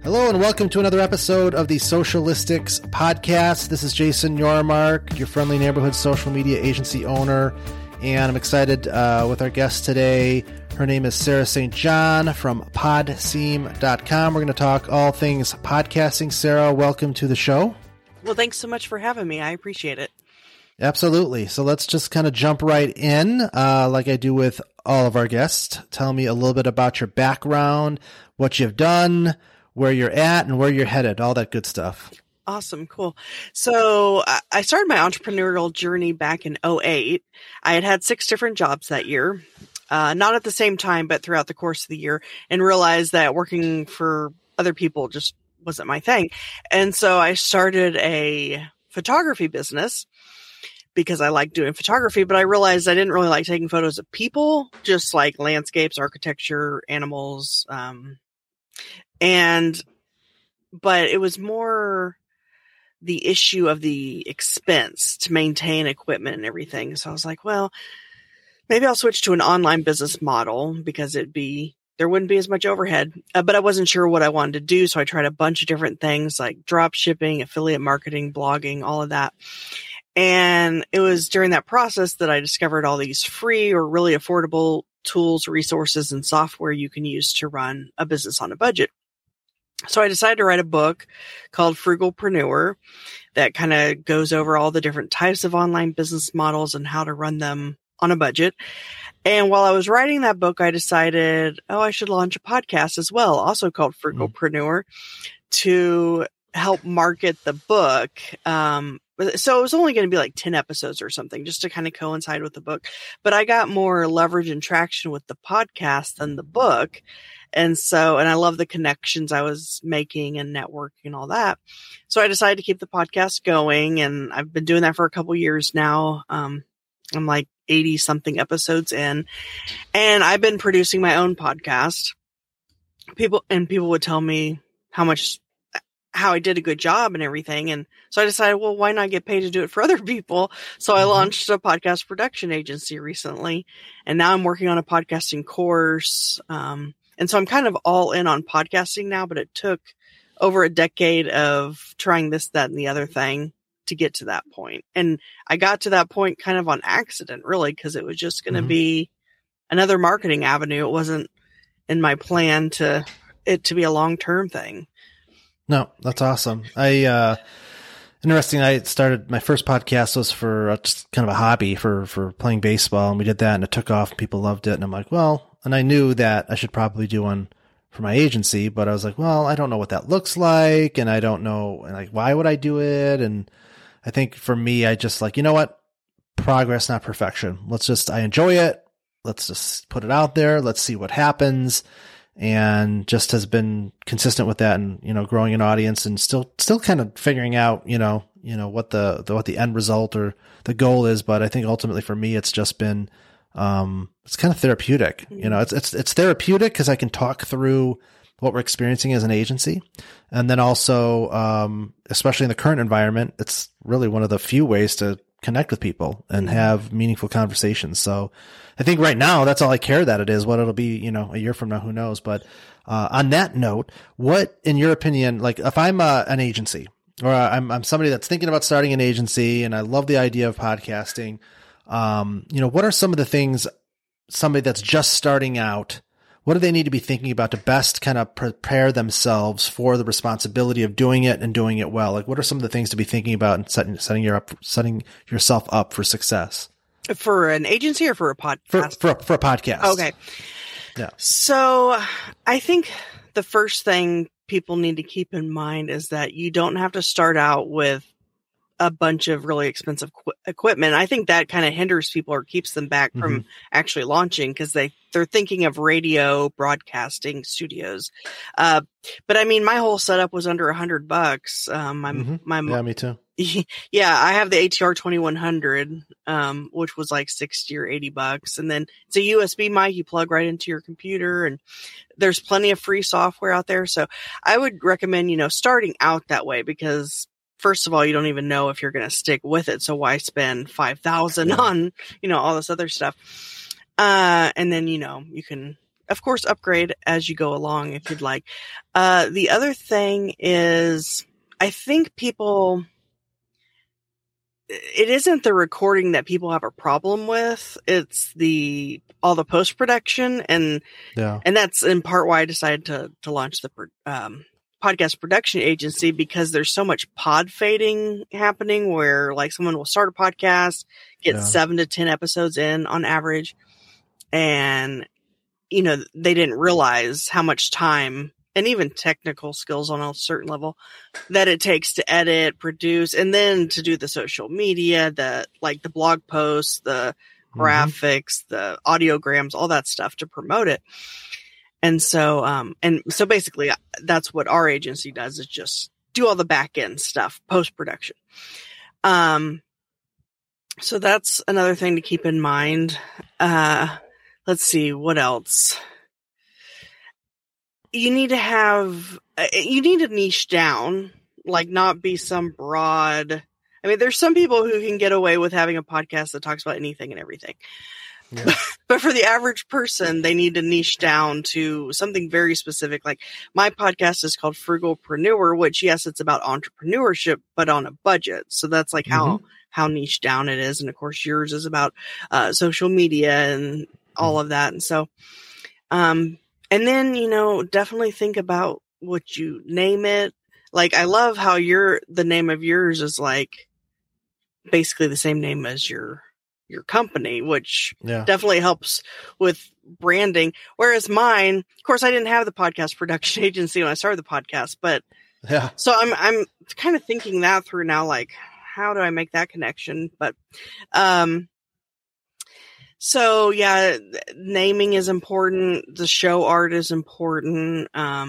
Hello and welcome to another episode of the Socialistics Podcast. This is Jason Yormark, your friendly neighborhood social media agency owner, and I'm excited with our guest today. Her name is Sarah St. John from podseam.com. We're going to talk all things podcasting. Sarah, welcome to the show. Well, thanks so much for having me. I appreciate it. Absolutely. So let's just kind of jump right in like I do with all of our guests. Tell me a little bit about your background, what you've done, where you're at, and where you're headed, all that good stuff. Awesome. Cool. So I started my entrepreneurial journey back in 2008. I had 6 different jobs that year, not at the same time, but throughout the course of the year, and realized that working for other people just wasn't my thing. And so I started a photography business because I like doing photography, but I realized I didn't really like taking photos of people, just like landscapes, architecture, animals, but it was more the issue of the expense to maintain equipment and everything. So I was like, well, maybe I'll switch to an online business model because there wouldn't be as much overhead, but I wasn't sure what I wanted to do. So I tried a bunch of different things like drop shipping, affiliate marketing, blogging, all of that. And it was during that process that I discovered all these free or really affordable tools, resources, and software you can use to run a business on a budget. So I decided to write a book called Frugalpreneur that kind of goes over all the different types of online business models and how to run them on a budget. And while I was writing that book, I decided, I should launch a podcast as well, also called Frugalpreneur, to help market the book. So it was only going to be like 10 episodes or something just to kind of coincide with the book. But I got more leverage and traction with the podcast than the book. And I love the connections I was making and networking and all that. So I decided to keep the podcast going, and I've been doing that for a couple years now. I'm like 80 something episodes in, and I've been producing my own podcast. People would tell me how I did a good job and everything. And so I decided, well, why not get paid to do it for other people? So I launched a podcast production agency recently, and now I'm working on a podcasting course. And so I'm kind of all in on podcasting now, but it took over a decade of trying this, that, and the other thing to get to that point. And I got to that point kind of on accident, really, because it was just going to be another marketing avenue. It wasn't in my plan to be a long-term thing. No, that's awesome. Interesting. I started, my first podcast was for just kind of a hobby for playing baseball, and we did that, and it took off. People loved it. And I'm like, and I knew that I should probably do one for my agency, but I was like, I don't know what that looks like. And I don't know, like, why would I do it? And I think for me, I just like, you know what? Progress, not perfection. I enjoy it. Let's just put it out there. Let's see what happens. And just has been consistent with that, and, growing an audience, and still kind of figuring out, what the end result or the goal is. But I think ultimately for me, it's just been, it's kind of therapeutic. It's therapeutic because I can talk through what we're experiencing as an agency. And then also, especially in the current environment, it's really one of the few ways to connect with people and have meaningful conversations. So I think right now that's all I care that it is. What it'll be, a year from now, who knows? But on that note, what, in your opinion, like if I'm an agency, or I'm somebody that's thinking about starting an agency, and I love the idea of podcasting, what are some of the things somebody that's just starting out, what do they need to be thinking about to best kind of prepare themselves for the responsibility of doing it and doing it well? Like, what are some of the things to be thinking about and setting yourself up for success? For an agency or for a podcast? For a podcast. Okay. Yeah. So I think the first thing people need to keep in mind is that you don't have to start out with a bunch of really expensive equipment. I think that kind of hinders people or keeps them back from actually launching, because they're thinking of radio broadcasting studios. But I mean, my whole setup was under $100. Yeah, me too. Yeah, I have the ATR 2100, which was like $60 or $80. And then it's a USB mic you plug right into your computer, and there's plenty of free software out there. So I would recommend, starting out that way, because first of all, you don't even know if you're going to stick with it. So why spend $5,000 on, all this other stuff? And then, you can of course, upgrade as you go along if you'd like. The other thing is, I think it isn't the recording that people have a problem with. It's all the post-production. And that's in part why I decided to launch the podcast production agency, because there's so much pod fading happening where like someone will start a podcast, get 7 to 10 episodes in on average. And, they didn't realize how much time and even technical skills on a certain level that it takes to edit, produce, and then to do the social media, the blog posts, the graphics, the audiograms, all that stuff to promote it. And so, basically that's what our agency does, is just do all the back end stuff, post-production. So that's another thing to keep in mind. Let's see, what else? You need to niche down, like not be some broad. I mean, there's some people who can get away with having a podcast that talks about anything and everything. Yeah. But for the average person, they need to niche down to something very specific. Like my podcast is called Frugalpreneur, which yes, it's about entrepreneurship, but on a budget. So that's like how niche down it is. And of course yours is about social media and all of that. And so, and then, definitely think about what you name it. Like, I love how the name of yours is like basically the same name as your company, which definitely helps with branding. Whereas mine, of course, I didn't have the podcast production agency when I started the podcast, but so I'm kind of thinking that through now, like, how do I make that connection? But, so yeah, naming is important. The show art is important.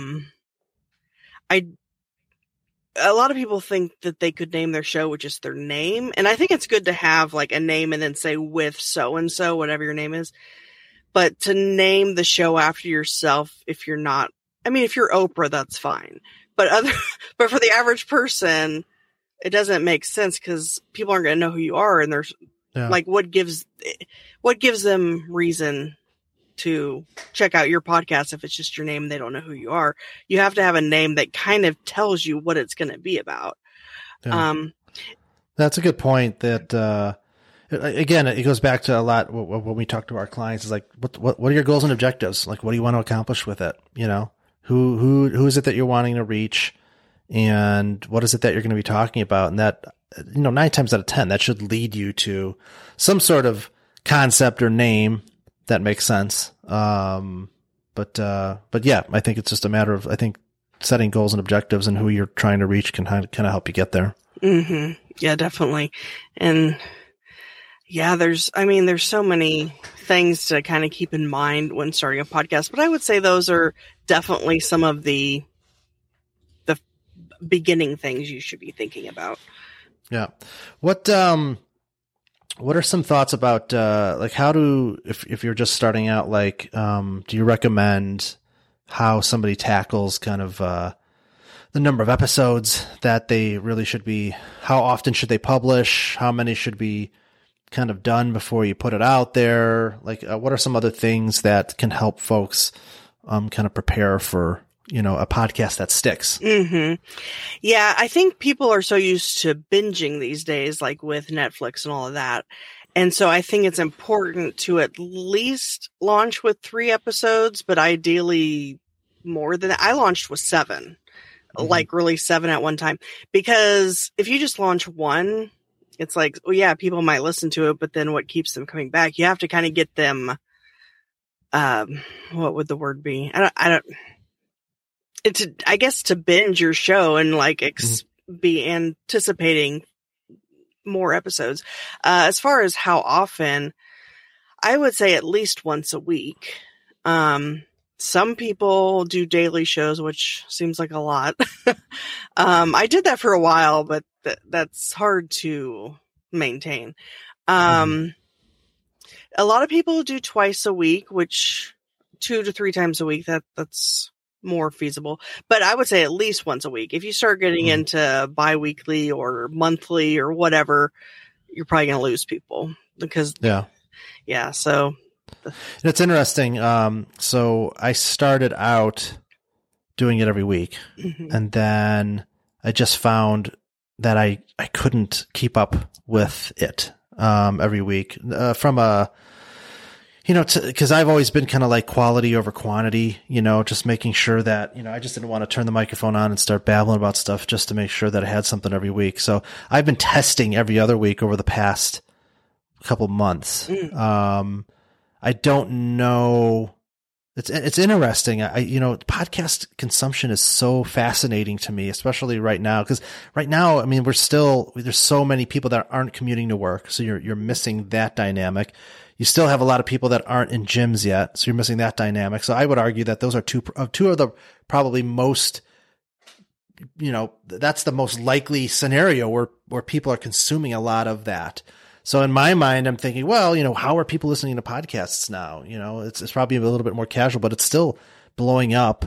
A lot of people think that they could name their show with just their name. And I think it's good to have like a name and then say with so-and-so, whatever your name is. But to name the show after yourself, if you're Oprah, that's fine. But for the average person, it doesn't make sense because people aren't going to know who you are. And there's like, what gives them reason to check out your podcast if it's just your name and they don't know who you are? You have to have a name that kind of tells you what it's going to be about. That's a good point. That again, it goes back to a lot when we talk to our clients. Is like, what are your goals and objectives? Like, what do you want to accomplish with it? Who is it that you're wanting to reach, and what is it that you're going to be talking about? And that 9 times out of 10, that should lead you to some sort of concept or name that makes sense. But yeah, I think it's just a matter of, setting goals and objectives and who you're trying to reach can kind of help you get there. Mm-hmm. Yeah, definitely. And yeah, there's so many things to kind of keep in mind when starting a podcast, but I would say those are definitely some of the beginning things you should be thinking about. Yeah. What are some thoughts about, like if you're just starting out, like, do you recommend how somebody tackles kind of, the number of episodes that they really should be, how often should they publish? How many should be kind of done before you put it out there? Like, what are some other things that can help folks, kind of prepare for, a podcast that sticks? Mm-hmm. Yeah. I think people are so used to binging these days, like with Netflix and all of that. And so I think it's important to at least launch with 3 episodes, but ideally more than that. I launched with 7, like release 7 at one time, because if you just launch one, it's like, oh yeah, people might listen to it, but then what keeps them coming back? You have to kind of get them, what would the word be? I guess to binge your show and like be anticipating more episodes. As far as how often, I would say at least once a week. Some people do daily shows, which seems like a lot. I did that for a while, but that's hard to maintain. A lot of people do twice a week, which 2 to 3 times a week, that's more feasible, but I would say at least once a week. If you start getting into bi-weekly or monthly or whatever, you're probably going to lose people because so It's interesting. So I started out doing it every week, and then I just found that I couldn't keep up with it every week from a, because I've always been kind of like quality over quantity, just making sure that, I just didn't want to turn the microphone on and start babbling about stuff just to make sure that I had something every week. So I've been testing every other week over the past couple months. I don't know. It's interesting. Podcast consumption is so fascinating to me, especially right now. Cause right now, I mean, there's so many people that aren't commuting to work. So you're missing that dynamic. You still have a lot of people that aren't in gyms yet. So you're missing that dynamic. So I would argue that those are two of the probably most, that's the most likely scenario where people are consuming a lot of that. So in my mind, I'm thinking, well, how are people listening to podcasts now? It's probably a little bit more casual, but it's still blowing up.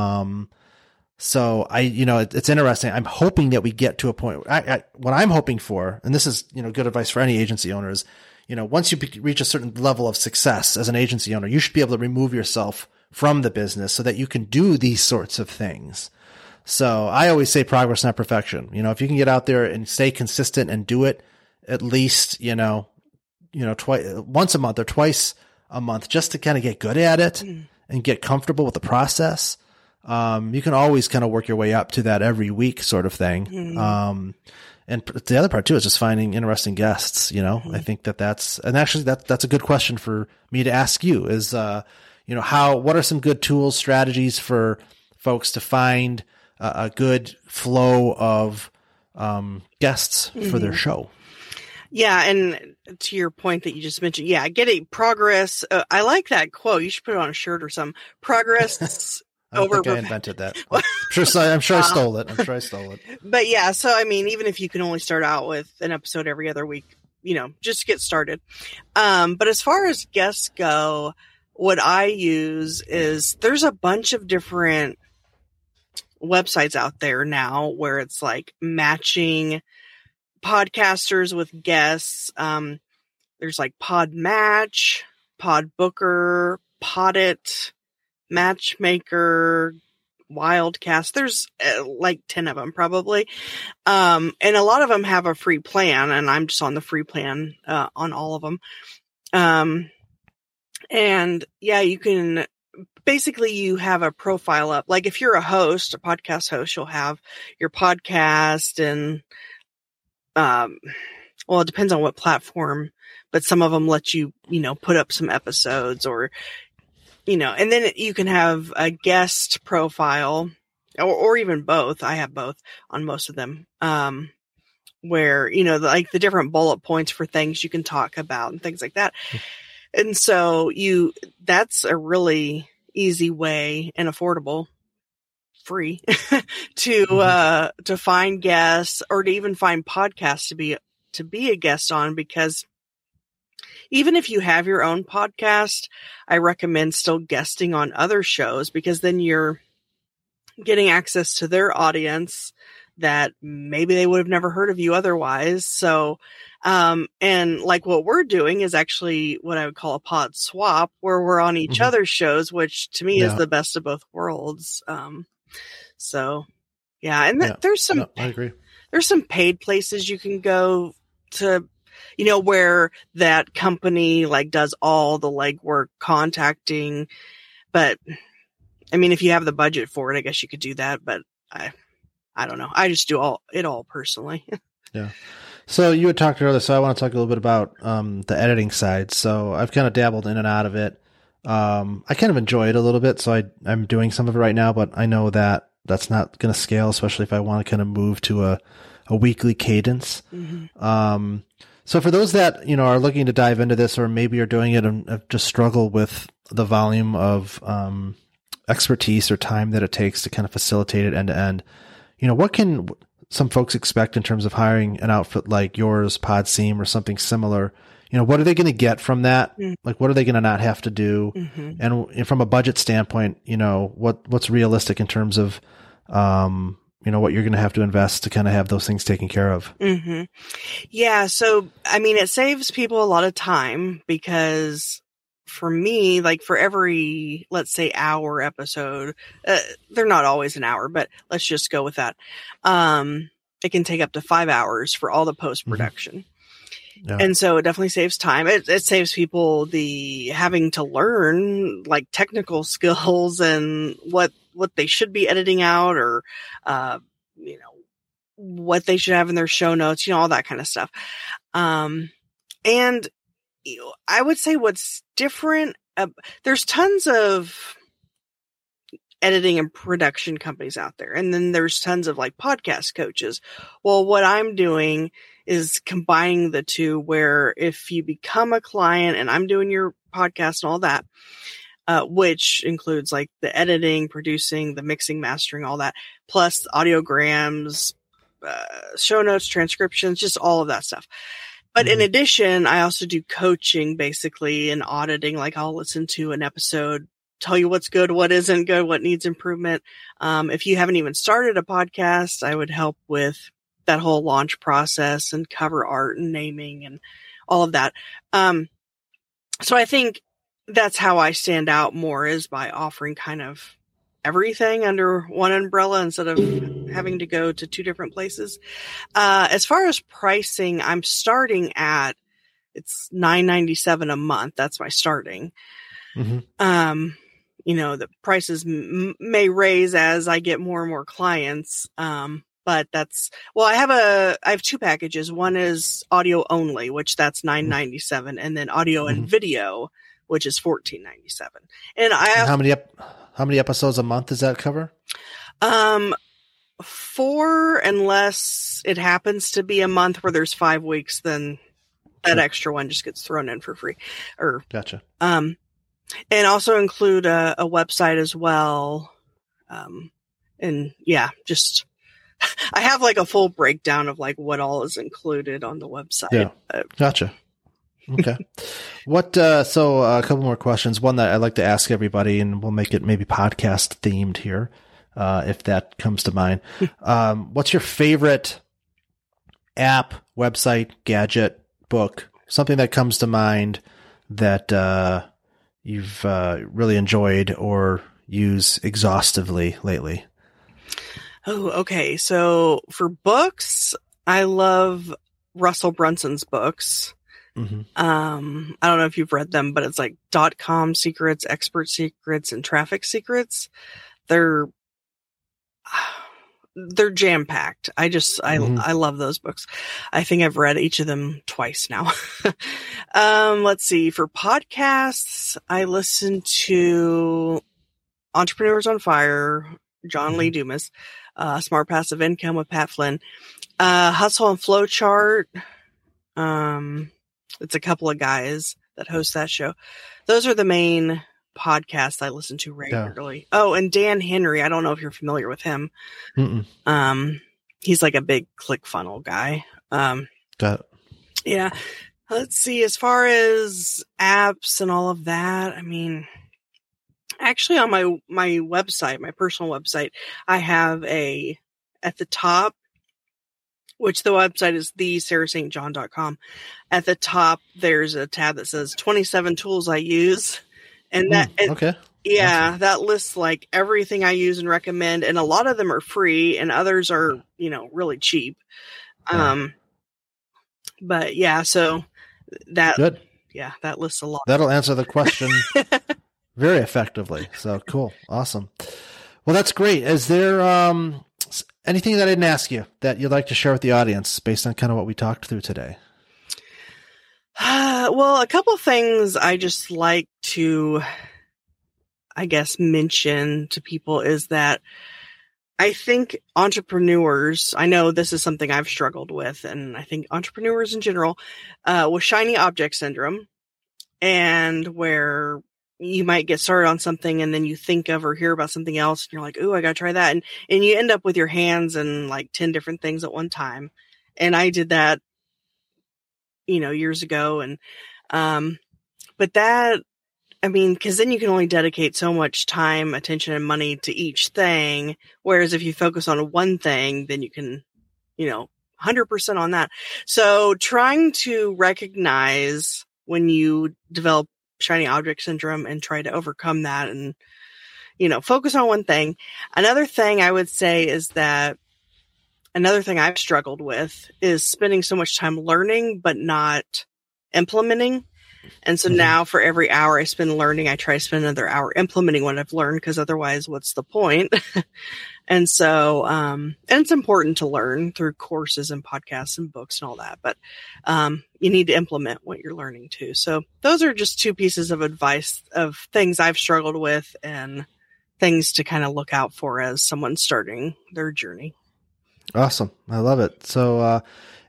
So it's interesting. I'm hoping that we get to a point. What I'm hoping for, and this is, good advice for any agency owners, once you reach a certain level of success as an agency owner, you should be able to remove yourself from the business so that you can do these sorts of things. So I always say progress, not perfection. If you can get out there and stay consistent and do it, at least, once a month or twice a month, just to kind of get good at it and get comfortable with the process. You can always kind of work your way up to that every week sort of thing. And the other part too is just finding interesting guests. I think that's a good question for me to ask you is, what are some good tools, strategies for folks to find a good flow of, guests for their show? Yeah. And to your point that you just mentioned, getting progress. I like that quote. You should put it on a shirt or something. Progress. I don't think I invented that. I'm sure I stole it. But yeah, so I mean, even if you can only start out with an episode every other week, just get started. But as far as guests go, what I use is there's a bunch of different websites out there now where it's like matching podcasters with guests. There's like Podmatch, Podbooker, Podit, Matchmaker, Wildcast. There's like 10 of them probably. And a lot of them have a free plan, and I'm just on the free plan on all of them. And yeah, you can basically, you have a profile up. Like if you're a host, a podcast host, you'll have your podcast and well, it depends on what platform, but some of them let you, put up some episodes or, and then you can have a guest profile or even both. I have both on most of them. Where, like the different bullet points for things you can talk about and things like that. And so that's a really easy way and affordable, free to find guests or to even find podcasts to be a guest on, because even if you have your own podcast, I recommend still guesting on other shows, because then you're getting access to their audience that maybe they would have never heard of you otherwise. So, and like what we're doing is actually what I would call a pod swap, where we're on each other's shows, which to me is the best of both worlds. So yeah. And I agree. There's some paid places you can go to, where that company like does all the legwork contacting, but I mean, if you have the budget for it, I guess you could do that, but I don't know. I just do it all personally. Yeah. So you had talked earlier, so I want to talk a little bit about the editing side. So I've kind of dabbled in and out of it. I kind of enjoy it a little bit, so I'm doing some of it right now, but I know that that's not going to scale, especially if I want to kind of move to a weekly cadence. So for those that, are looking to dive into this, or maybe are doing it and just struggle with the volume of expertise or time that it takes to kind of facilitate it end to end, what can some folks expect in terms of hiring an outfit like yours, Podseam, or something similar? What are they going to get from that? Like, what are they going to not have to do? And from a budget standpoint, what's realistic in terms of, what you're going to have to invest to kind of have those things taken care of? Yeah. So, I mean, it saves people a lot of time, because for me, like for every, let's say, hour episode, they're not always an hour, but let's just go with that. It can take up to 5 hours for all the post-production. Yeah. And so it definitely saves time. It saves people the having to learn like technical skills and what they should be editing out, or, what they should have in their show notes, all that kind of stuff. And I would say what's different, there's tons of editing and production companies out there. And then there's tons of like podcast coaches. Well, what I'm doing is combining the two, where if you become a client and I'm doing your podcast and all that, which includes like the editing, producing, the mixing, mastering, all that, plus audiograms, show notes, transcriptions, just all of that stuff. But in addition, I also do coaching basically and auditing. Like I'll listen to an episode, tell you what's good, what isn't good, what needs improvement. If you haven't even started a podcast, I would help with that whole launch process and cover art and naming and all of that. So I think that's how I stand out more, is by offering kind of everything under one umbrella instead of having to go to two different places. As far as pricing, I'm starting at, it's $9.97 a month. That's my starting. The prices may raise as I get more and more clients. But I have two packages. One is audio only, which that's $9.97, and then audio and video, which is $14.97. And how many episodes a month does that cover? 4, unless it happens to be a month where there's 5 weeks, then that extra one just gets thrown in for free. Gotcha. And also include a website as well. Just I have like a full breakdown of like what all is included on the website. Yeah. Gotcha. Okay. So a couple more questions. One that I'd like to ask everybody, and we'll make it maybe podcast themed here, if that comes to mind. What's your favorite app, website, gadget, book, something that comes to mind that, you've, really enjoyed or use exhaustively lately? Oh, okay. So for books, I love Russell Brunson's books. I don't know if you've read them, but it's like .com secrets, expert secrets, and traffic secrets. They're jam packed. I love those books. I think I've read each of them twice now. Let's see. For podcasts, I listen to Entrepreneurs on Fire, John Lee Dumas, Smart Passive Income with Pat Flynn, Hustle and Flowchart. It's a couple of guys that host that show. Those are the main podcasts I listen to regularly. Yeah. Oh, and Dan Henry. I don't know if you're familiar with him. He's like a big ClickFunnels guy. Yeah. Let's see. As far as apps and all of that, I mean, actually on my website, my personal website, I have at the top, which the website is thesarahstjohn.com. At the top, there's a tab that says 27 tools I use. And okay. Yeah, awesome. That lists like everything I use and recommend. And a lot of them are free and others are, really cheap. Yeah. But yeah, so that, good. Yeah, that lists a lot. That'll answer the question very effectively. So cool. Awesome. Well, that's great. Is there, anything that I didn't ask you that you'd like to share with the audience based on kind of what we talked through today? Well, a couple of things I just like to, I guess, mention to people is that I think entrepreneurs, I know this is something I've struggled with, and I think entrepreneurs in general, with shiny object syndrome, and where you might get started on something and then you think of or hear about something else and you're like, ooh, I gotta try that. And you end up with your hands in like 10 different things at one time. And I did that, years ago. And, but that, I mean, cause then you can only dedicate so much time, attention, and money to each thing. Whereas if you focus on one thing, then you can, 100% on that. So trying to recognize when you develop shiny object syndrome and try to overcome that and, focus on one thing. Another thing I would say is that another thing I've struggled with is spending so much time learning, but not implementing. And so now for every hour I spend learning, I try to spend another hour implementing what I've learned, because otherwise what's the point? And so, and it's important to learn through courses and podcasts and books and all that, but, you need to implement what you're learning too. So those are just 2 pieces of advice of things I've struggled with and things to kind of look out for as someone starting their journey. Awesome. I love it. So,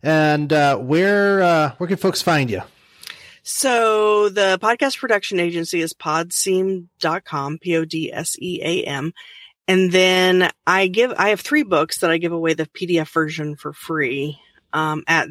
where can folks find you? So the podcast production agency is podseam.com, PODSEAM. And then I have 3 books that I give away the PDF version for free, at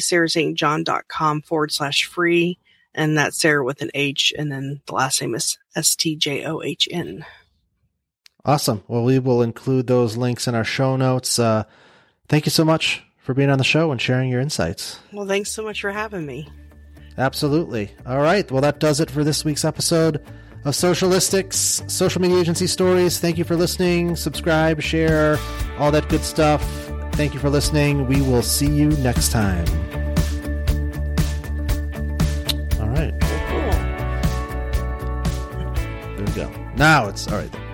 thesarahstjohn.com/free. And that's Sarah with an H. And then the last name is STJOHN. Awesome. Well, we will include those links in our show notes. Thank you so much for being on the show and sharing your insights. Well, thanks so much for having me. Absolutely. All right. Well, that does it for this week's episode of Socialistics, Social Media Agency Stories. Thank you for listening. Subscribe, share, all that good stuff. Thank you for listening. We will see you next time. All right. Cool. There we go. Now it's all right.